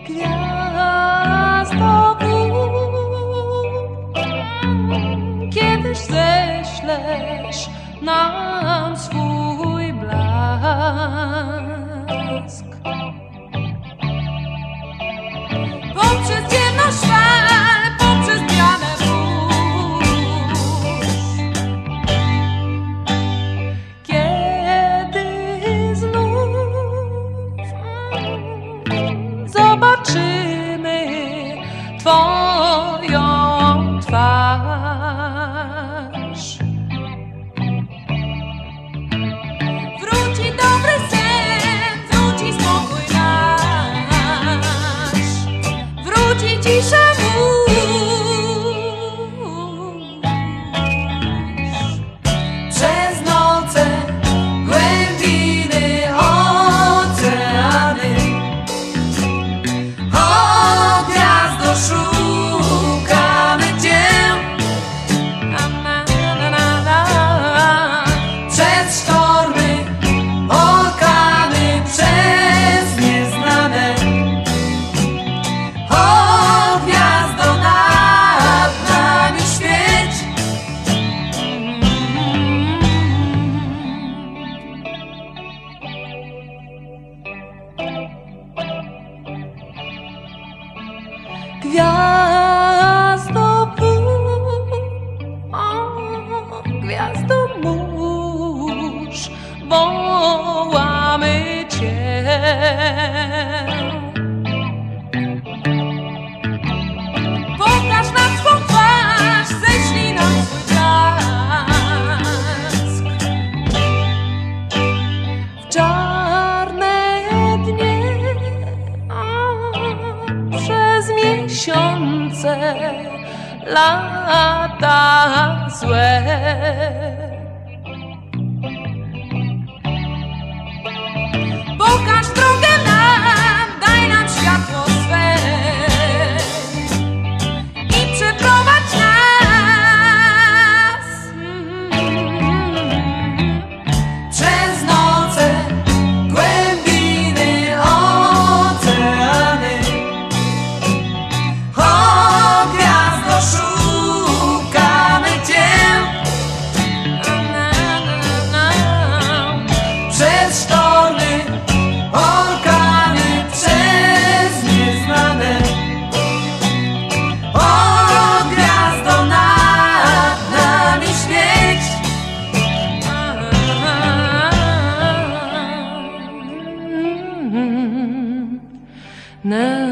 Gwiazdo, kiedyś ześlesz nam swój blask. Poprzez ciemną szwal, poprzez pianę burz, kiedy znów zobaczymy Twoją twarz. Wróci dobry sen, wróci spokój nasz, wróci cisza mórz. Przez noce, głębiny, oceany, o gwiazdo, szukamy Cię. Przez sztormy, orkany, przez nieznane, o gwiazdo, nad nami świeć. Gwiazdo, gwiazdo mórz, wołamy Cię. Pokaż nam swą twarz, ześlij nam swój blask. W czarne dnie, przez miesiące, lata złe. Pokaż drogę nam, daj nam światło swe i przeprowadź nas przez noce, głębiny, oceany, o gwiazdo, szukamy Cię. Przez sztormy, orkany, przez nieznane, o gwiazdo, nad nami świeć. Na